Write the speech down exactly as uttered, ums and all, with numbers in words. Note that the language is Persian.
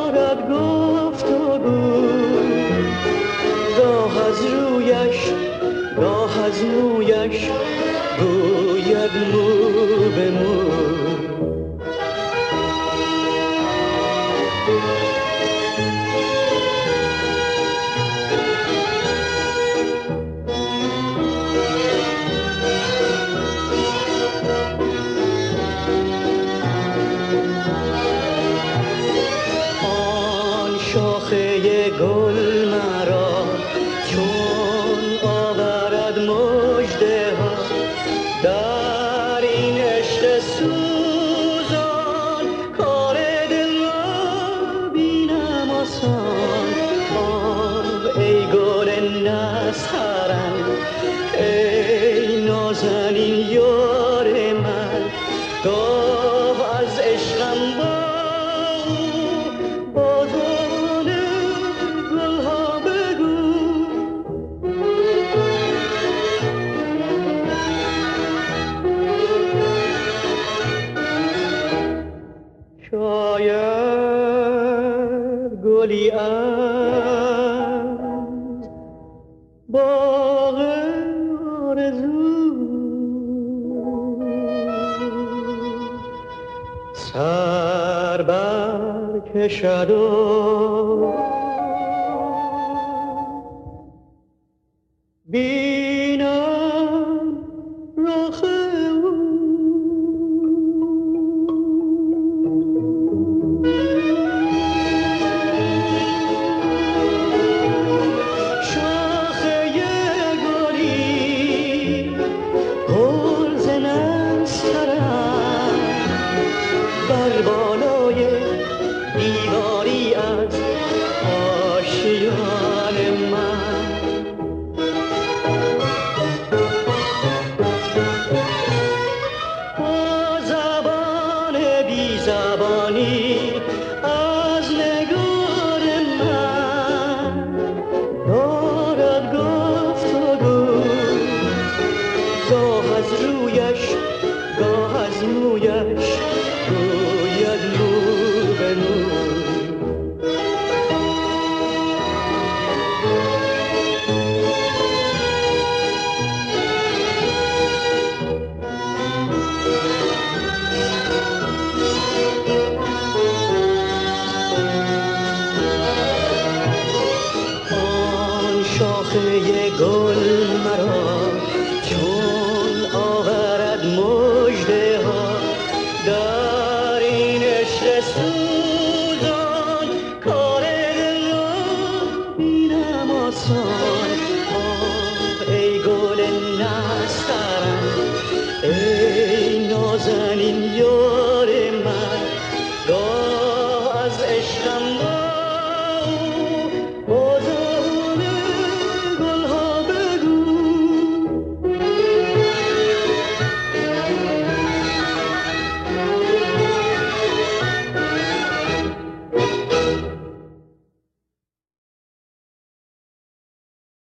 دارد گفتگو، گاه از رویش گاه از مویش گوید مو به مو. شاخه گل مرا چون آورد مژده ها، در این عشق سوزان کار دل را بینم آسان. آه ای گل نسترن، ای نازنین یار من، گاه از عشقم با شاید گلی از باغ آرزو سر بر کشد و بینم رخ بر بالای دیواری از آشیان من. با زبان بی زبانی از نگار من دارد گفتگو، گاه از رویش گاه از مویش گوید مو به مو. آن شاخه گل مرا چون آورد مژده ها، در این عشق سوزان کار دل را بینم آسان.